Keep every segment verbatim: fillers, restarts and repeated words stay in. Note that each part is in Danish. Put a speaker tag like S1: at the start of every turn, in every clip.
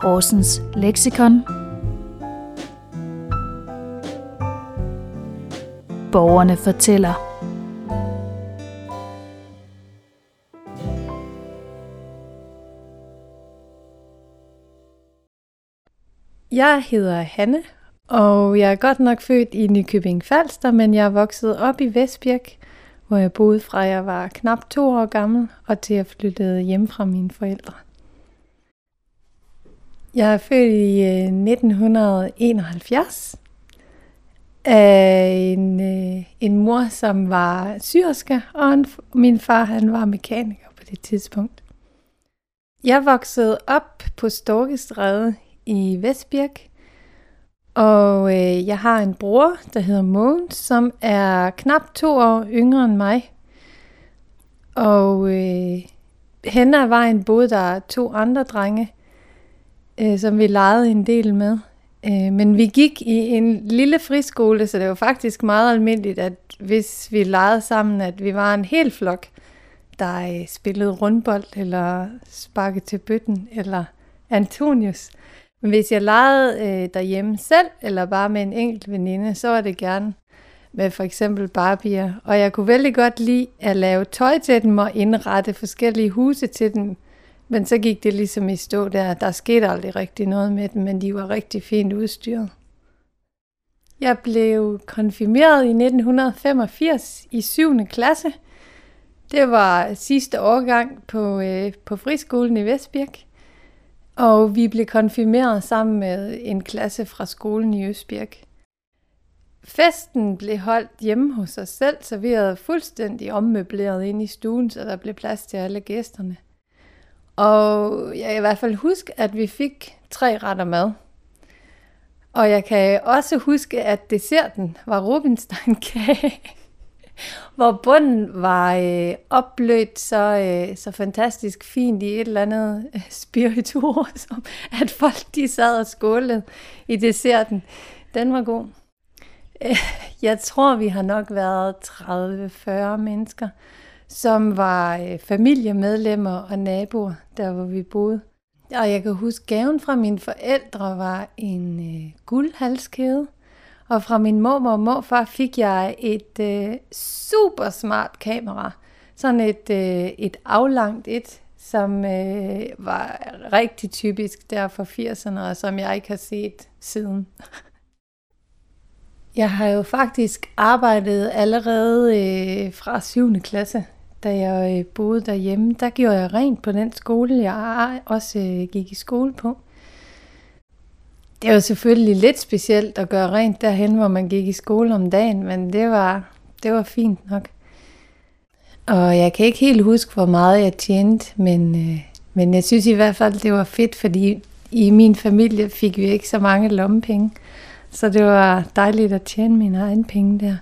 S1: Horsens leksikon. Borgerne fortæller.
S2: Jeg hedder Hanne, og jeg er godt nok født i Nykøbing Falster, men jeg er vokset op i Vestbirk, hvor jeg boede fra jeg var knap to år gammel, og til jeg flyttede hjem fra mine forældre. Jeg er født i nitten enoghalvfjerds af en, en mor, som var syerske, og en, min far han var mekaniker på det tidspunkt. Jeg voksede op på Storkestræde i Vestbirk, og øh, jeg har en bror, der hedder Mogens, som er knap to år yngre end mig. Og øh, hen ad vejen boede der to andre drenge, øh, som vi legede en del med. Øh, men vi gik i en lille friskole, så det var faktisk meget almindeligt, at hvis vi legede sammen, at vi var en hel flok, der øh, spillede rundbold, eller sparkede til bøtten, eller Antonius. Men hvis jeg legede øh, derhjemme selv, eller bare med en enkelt veninde, så var det gerne med for eksempel Barbier. Og jeg kunne vældig godt lide at lave tøj til dem og indrette forskellige huse til dem. Men så gik det ligesom i stå der. Der skete aldrig rigtig noget med dem, men de var rigtig fint udstyret. Jeg blev konfirmeret i nitten femogfirs i syvende klasse. Det var sidste årgang på, øh, på friskolen i Vestbirk. Og vi blev konfirmeret sammen med en klasse fra skolen i Østbirk. Festen blev holdt hjemme hos os selv, så vi havde fuldstændig ommøbleret ind i stuen, så der blev plads til alle gæsterne. Og jeg kan i hvert fald huske, at vi fik tre retter mad. Og jeg kan også huske, at desserten var rubinsteinkage, hvor bunden var øh, opblødt så, øh, så fantastisk fint i et eller andet øh, spiritus, som at folk de sad og skålede i desserten. Den var god. Øh, jeg tror, vi har nok været tredive til fyrre mennesker, som var øh, familiemedlemmer og naboer, der hvor vi boede. Og jeg kan huske, gaven fra mine forældre var en øh, guldhalskæde. Og fra min mormor og morfar fik jeg et øh, super smart kamera. Sådan et, øh, et aflangt et, som øh, var rigtig typisk der for firserne, og som jeg ikke har set siden. Jeg har jo faktisk arbejdet allerede øh, fra syvende klasse, da jeg øh, boede derhjemme. Der gjorde jeg rent på den skole, jeg også øh, gik i skole på. Det var selvfølgelig lidt specielt at gøre rent derhen, hvor man gik i skole om dagen, men det var, det var fint nok. Og jeg kan ikke helt huske, hvor meget jeg tjente, men, øh, men jeg synes i hvert fald, det var fedt, fordi i min familie fik vi ikke så mange lommepenge. Så det var dejligt at tjene mine egne penge der.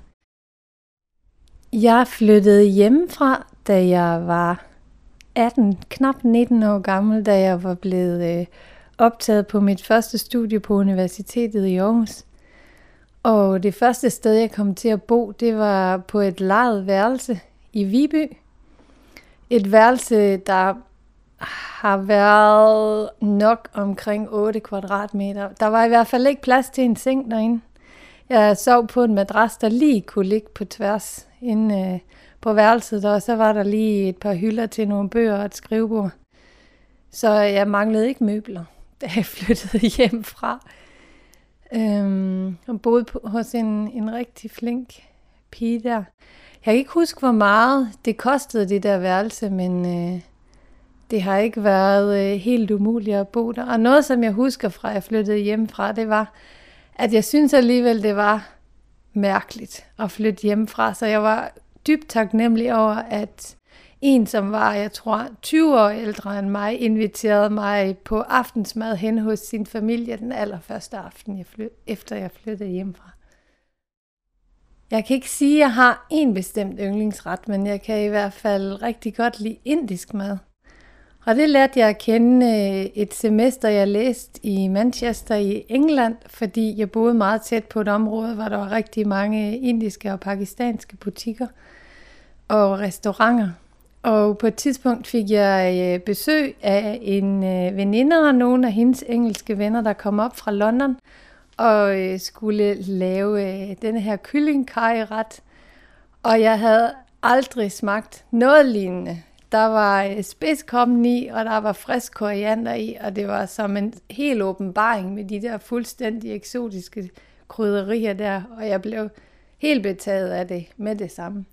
S2: Jeg flyttede hjemmefra, da jeg var atten, knap nitten år gammel, da jeg var blevet øh, optaget på mit første studie på universitetet i Aarhus. Og det første sted, jeg kom til at bo, det var på et lejet værelse i Viby. Et værelse, der har været nok omkring otte kvadratmeter. Der var i hvert fald ikke plads til en seng derinde. Jeg sov på en madras, der lige kunne ligge på tværs inde på værelset, og så var der lige et par hylder til nogle bøger og et skrivebord. Så jeg manglede ikke møbler, da jeg flyttede hjemmefra. Øhm, og boede på, hos en, en rigtig flink pige der. Jeg kan ikke huske, hvor meget det kostede, det der værelse, men øh, det har ikke været øh, helt umuligt at bo der. Og noget, som jeg husker fra, jeg flyttede hjemmefra, det var, at jeg synes alligevel, det var mærkeligt at flytte hjemmefra. Så jeg var dybt taknemmelig over, at en, som var, jeg tror, tyve år ældre end mig, inviterede mig på aftensmad hen hos sin familie den allerførste aften, jeg flyt, efter jeg flyttede hjemmefra. Jeg kan ikke sige, at jeg har en bestemt yndlingsret, men jeg kan i hvert fald rigtig godt lide indisk mad. Og det lærte jeg at kende et semester, jeg læste i Manchester i England, fordi jeg boede meget tæt på et område, hvor der var rigtig mange indiske og pakistanske butikker og restauranter. Og på et tidspunkt fik jeg besøg af en veninde og nogle af hendes engelske venner, der kom op fra London og skulle lave denne her kyllingkarryret. Og jeg havde aldrig smagt noget lignende. Der var spidskommen i, og der var frisk koriander i, og det var som en helt åbenbaring med de der fuldstændig eksotiske krydderier der, og jeg blev helt betaget af det med det samme.